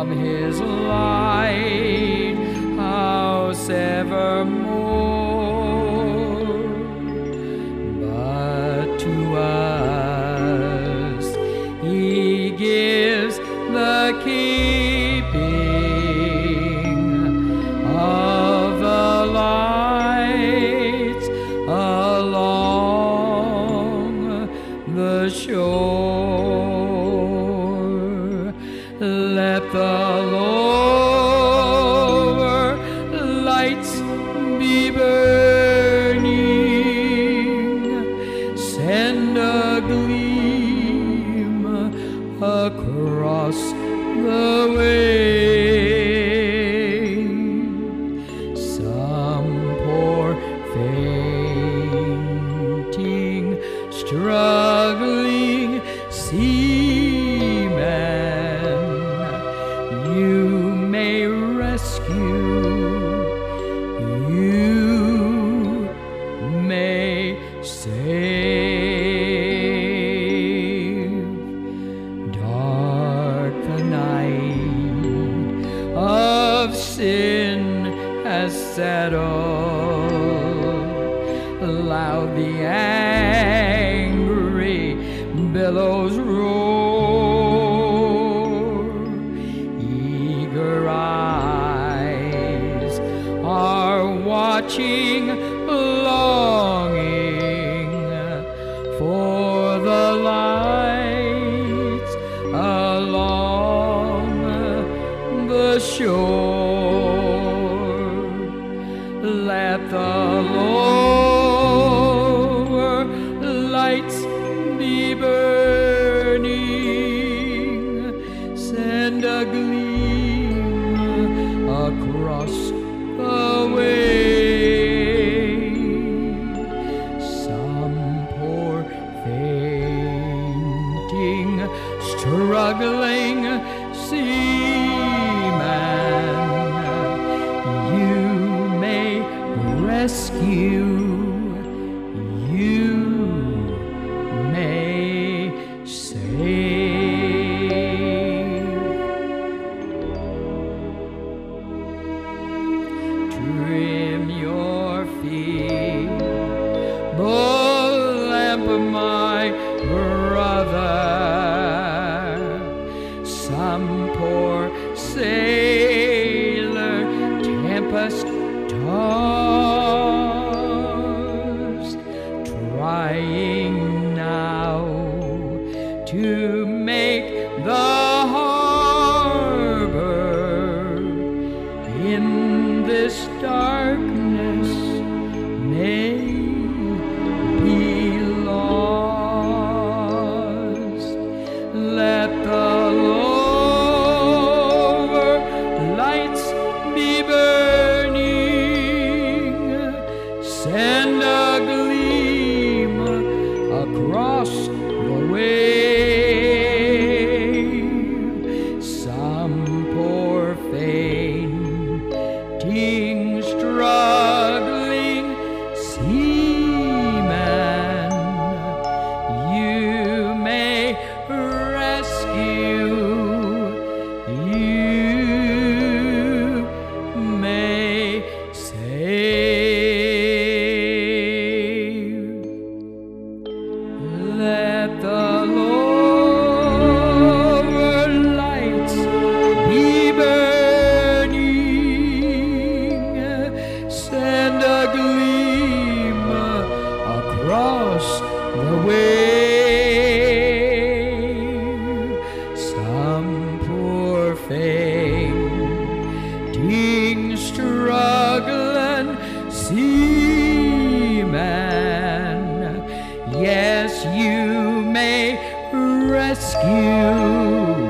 his lighthouse evermore. But to us he gives the keeping of the lights along the shore. Let the lower lights be burning, send a gleam across the way. Some poor fainting, struggling seaman you may rescue, you may save. Dark the night of sin has settled, loud the angry billows roar. Eager eyes are watching, longing for the lights along the shore. Let the lower lights be burning, send a gleam across the way. Some poor fainting, struggling seaman you may rescue, you may save. Trim your feeble lamp, my brother. Some poor sailor tempest tossed, trying now to make the harbor in this darkness may be lost. Let the lower lights be burning, send a gleam across the wave. Some poor fainting, struggling seaman you may rescue, you may save. Let the lower lights be burning, send a gleam across the wave. Some poor fainting, struggling seaman, yes, you may rescue,